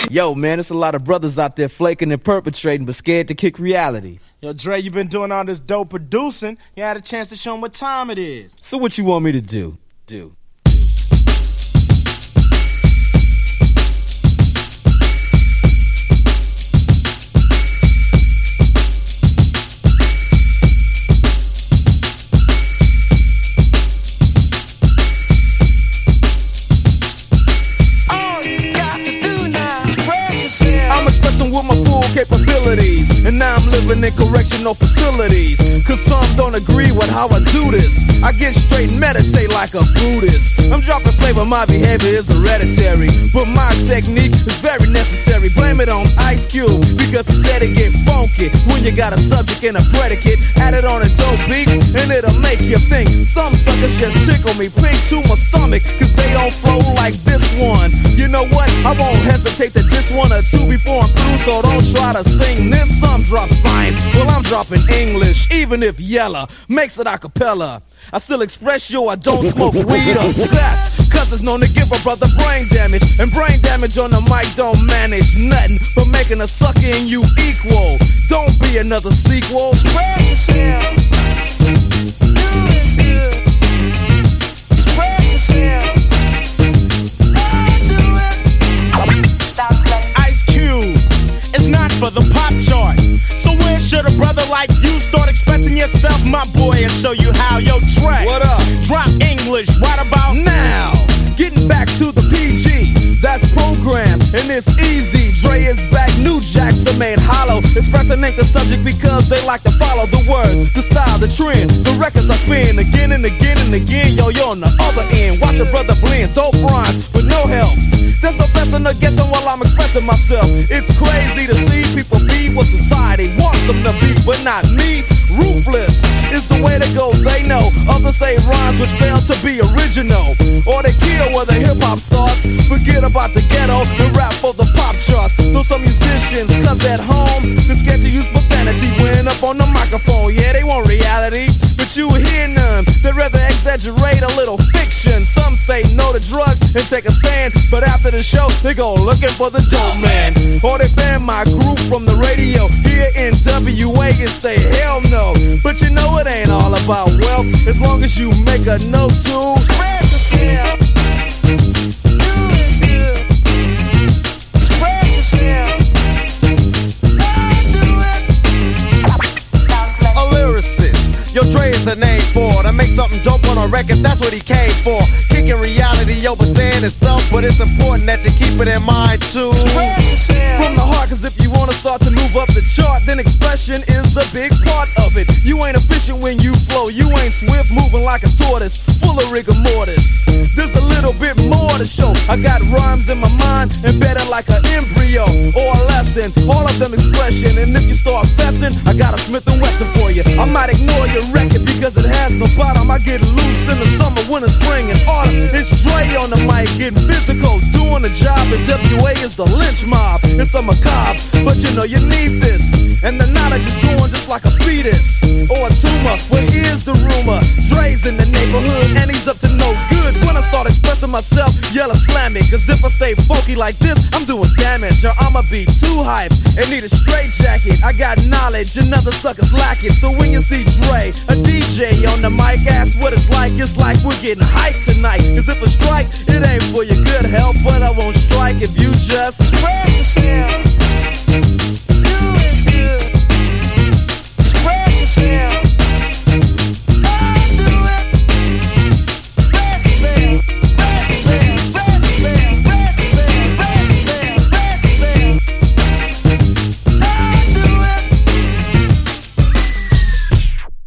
Yo, man, it's a lot of brothers out there flaking and perpetrating, but scared to kick reality. Yo, Dre, you been doing all this dope producing. You had a chance to show them what time it is. So what you want me to do? With my full capabilities, and now I'm living in correctional facilities. Cause some don't agree with how I do this. I get straight and meditate like a Buddhist. I'm dropping flavor, my behavior is hereditary, but my technique is very necessary. Blame it on Ice Cube, because he said it get funky when you got a subject and a predicate. Add it on a dope beat, and it'll make you think. Some suckers just tickle me pink to my stomach, cause they don't flow like this one. You know what? I won't hesitate to diss one or two before I'm through, so don't try to sing this. Some drop science, well I'm dropping English, even if Yella makes it a cappella. I still express yo, I don't smoke weed or sex, cause it's known to give a brother brain damage, and brain damage on the mic don't manage nothing but making a sucker in you equal. Don't be another sequel. Spread yourself. Do it good. Spread yourself. It's not for the pop chart. So where should a brother like you start expressing yourself, my boy, and show you how? Yo, Dre, what up? Drop English, what about now? Getting back to the PG, that's programmed, and it's easy. Dre is back, new jacks are made hollow. Expressing ain't the subject because they like to follow the words, the style, the trend, the records I spin again and again and again. Yo, you're on the other end. Watch a brother blend dope rhymes with no help. There's no guessing or guessing while I'm expressing myself. It's crazy to see people be what society wants them to be, but not me. Ruthless is the way to go, they know. Others say rhymes which fail to be original, or they kill where the hip-hop starts. Forget about the ghetto and rap for the pop charts. Though some musicians, cause at home they're scared to use profanity when up on the microphone. Yeah, they want reality, but you hear none. They'd rather exaggerate a little fiction. Some say no to drugs and take a stand, but after the show they go looking for the dope man, or they ban my group from the radio here in WA and say hell no. But you know it ain't all about wealth, as long as you make a note to spread yourself. Do it good. Spread yourself. Do it. A lyricist, yo, Dre is a name for to make something dope on a record, that's what he came for. Kicking reality, yo, but staying itself, but it's important that you keep it in mind too. From the heart, cause if you wanna start to move up the chart, then expression is a big part of it. You ain't efficient when you flow, you ain't swift, moving like a tortoise, full of rigor mortis. There's a little bit more to show. I got rhymes in my mind, embedded like an embryo or a lesson, all of them expression. And if you start fessing, I got a Smith & Wesson for you. I might ignore your record because it has no bottom. I get loose in the summer, winter, spring, and autumn. It's Dre on the mic, getting physical, doing the job. And WA is the lynch mob. It's a macabre, but you know you need this. And the knowledge is growing just like a fetus or a tumor. Well, here's the rumor: Dre's in the neighborhood and he's up to no good. When I start expressing myself, yell slam it. Cause if I stay funky like this, I'm doing damage. Or I'ma be too hyped and need a straight jacket. I got knowledge and other suckers lack it. So when you see Dre, a DJ on the mic, ask what it's like. It's like we're getting hyped tonight. Cause if I strike, it ain't for your good health, but I won't strike if you just spread yourself.